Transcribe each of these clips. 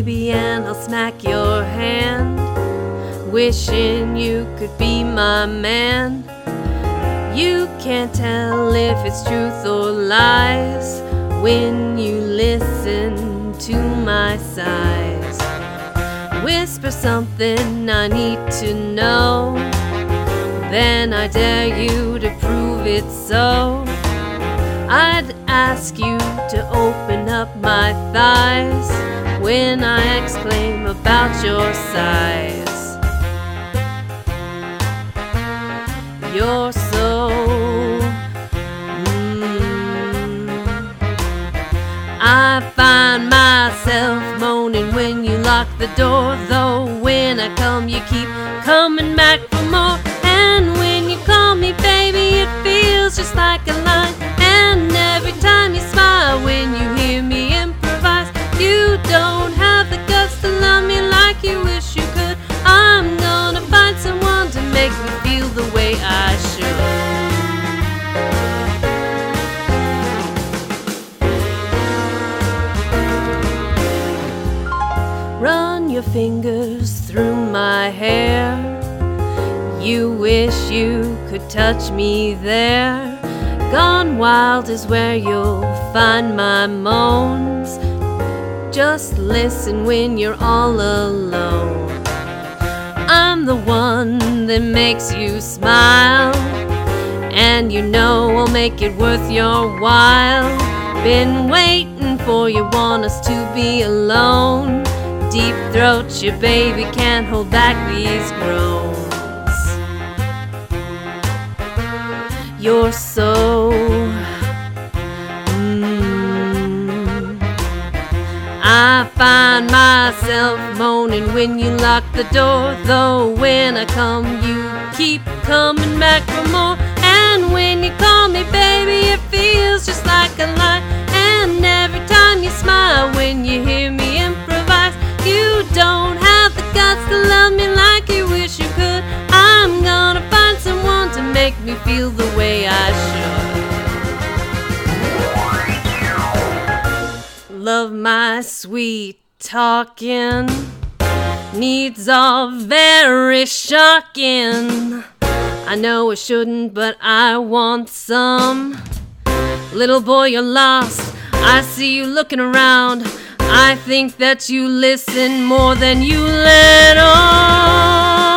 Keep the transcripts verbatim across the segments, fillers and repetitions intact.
baby, and I'll smack your hand, wishing you could be my man. You can't tell if it's truth or lies when you listen to my sighs. Whisper something I need to know, then I dare you to prove it so. I'd ask you to open up my thighs when I exclaim about your size. You're so mm. I find myself moaning when you lock the door, though when I come you keep coming back for more. And when you call me baby, it feels just like a line. And every time you smile when you hear me improvise, you don't have the guts to love me like you wish you could. I'm gonna find someone to make me feel the way I should. Run your fingers through my hair, you wish you could touch me there. Gone wild is where you'll find my moans. Just listen when you're all alone. I'm the one that makes you smile, and you know I'll make it worth your while. Been waiting for you, want us to be alone. Deep throat you, baby, can't hold back these groans. You're so mm. I find myself moaning when you lock the door, though when I come you keep coming back for more. And when you call me baby, it feels just like a lie. And every time you smile when you hear me improvise, you don't have the guts to love me like you wish you could. I'm gonna find someone to make me feel the way I should. Love my sweet talking, needs are very shocking. I know I shouldn't, but I want some. Little boy, you're lost, I see you looking around. I think that you listen more than you let on.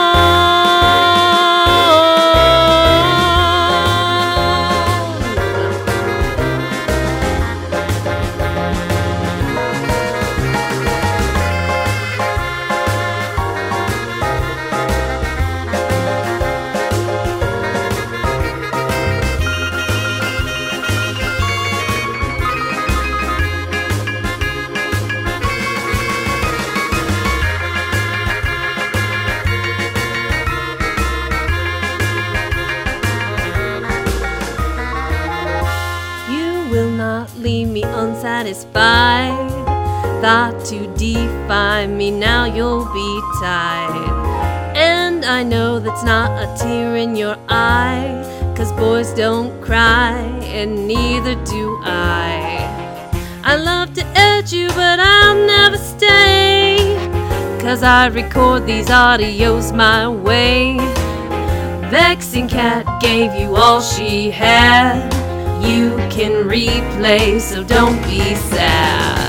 Will not leave me unsatisfied. Thought to defy me, now you'll be tied. And I know that's not a tear in your eye, 'cause boys don't cry, and neither do I. I love to edge you, but I'll never stay, 'cause I record these audios my way. Vexing cat gave you all she had, you can replay, so don't be sad.